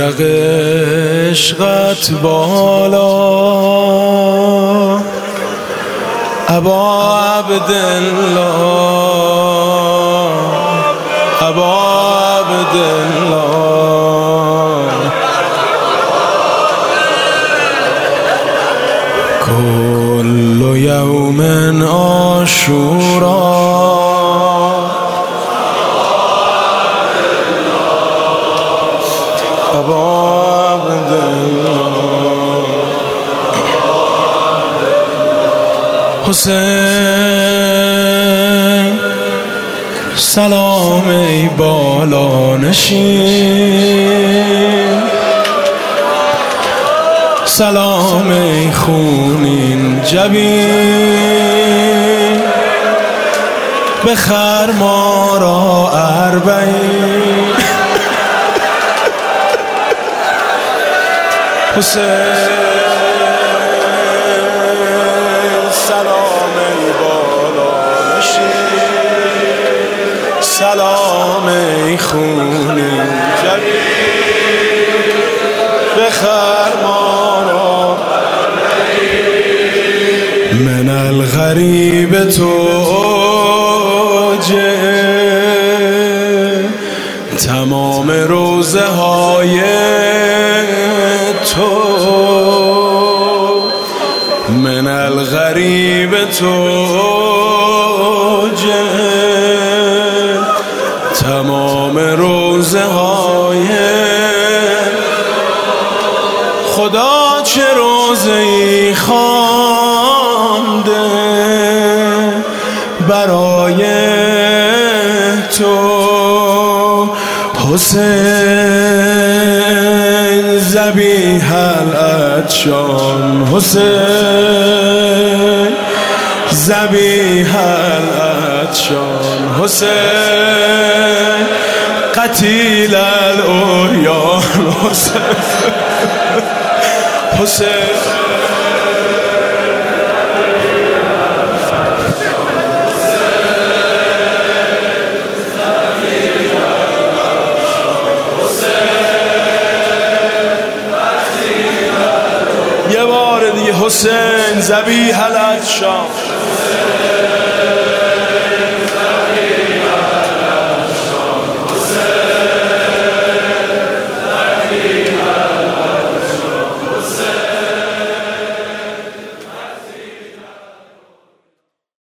بیرق عشقت بالا ابا عبدالله ابا عبدالله كل يوم عاشوراء ابا حسین سلام ای بالا نشین سلام ای خونین جبین بخر ما را اربعین حسین سلام ای بالا نشین سلام ای خونین جبین بخر ما را من الغریب توجه تمام روزه های تو من الغریب توجه تمام روزه های خدا چه روزه‌ای خوانده برای تو حسین ذبیح العطشان حسین ذبیح العطشان حسین قتیل العریان حسین حسین یه بار دیگه حسین ذبیح العطشان